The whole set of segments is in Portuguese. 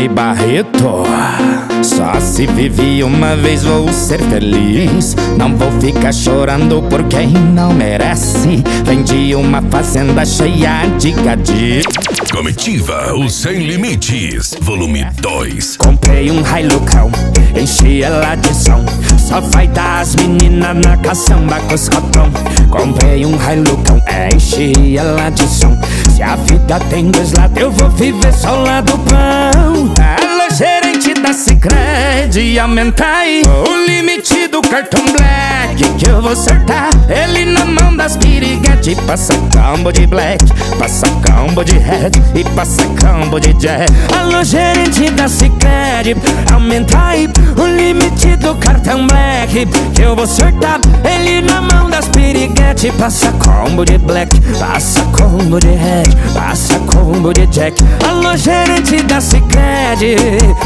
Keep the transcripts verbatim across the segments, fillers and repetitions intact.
Ney Barreto. Só se vive uma vez, vou ser feliz. Não vou ficar chorando por quem não merece. Vendi uma fazenda cheia de gadi. Comitiva, o Sem Limites, volume dois. Comprei um Hilucão, enchi ela de som. Só vai dar as meninas na caçamba com os cotão. Comprei um Hilucão, enchi ela de som. Se a vida tem dois lados, eu vou viver só o lado bom. Alô, gerente da Sicredi, aumenta aí o limite do cartão black, que eu vou acertar ele na mão das piriguete. Passa combo de black, passa combo de red e passa combo de jack. Alô, gerente da Sicredi, aumenta aí o limite do cartão black, que eu vou acertar ele na mão das piriguete. Passa combo de black, passa combo de red, passa combo de jack. Alô, gerente da Sicredi,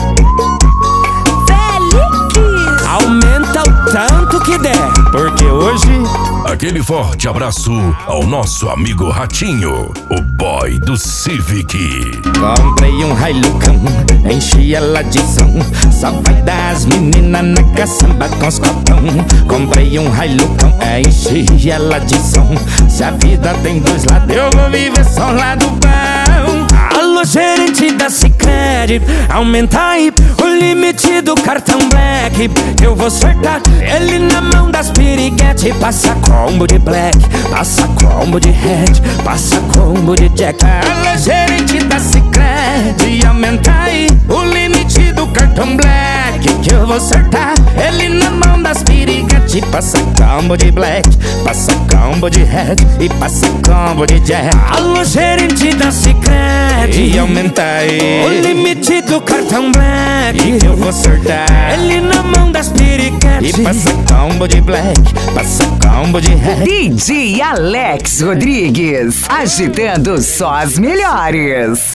aumenta o tanto que der, porque hoje... Aquele forte abraço ao nosso amigo Ratinho, o boy do Civic. Comprei um Hilucão, enchi ela de som. Só vai dar as meninas na caçamba com os copão. Comprei um Hilucão, enchi ela de som. Se a vida tem dois lados, eu vou viver só o lado bom. Alô, gerente da Sicredi, aumenta aí o limite do cartão black, eu vou acertar ele na mão das piriguete. Passa combo de black, passa combo de red, passa combo de jack. Alô, gerente da Sicredi, aumenta aí o limite do cartão black, que eu vou acertar ele na mão das piriguete. Passa combo de black, passa combo de red e passa combo de jack. Alô, gerente da Sicredi, e aumenta aí o limite do cartão black, e eu vou acertar ele na mão das piriguete. E passa combo de black, passa combo de red. D J Alex Rodrigues, agitando só as melhores.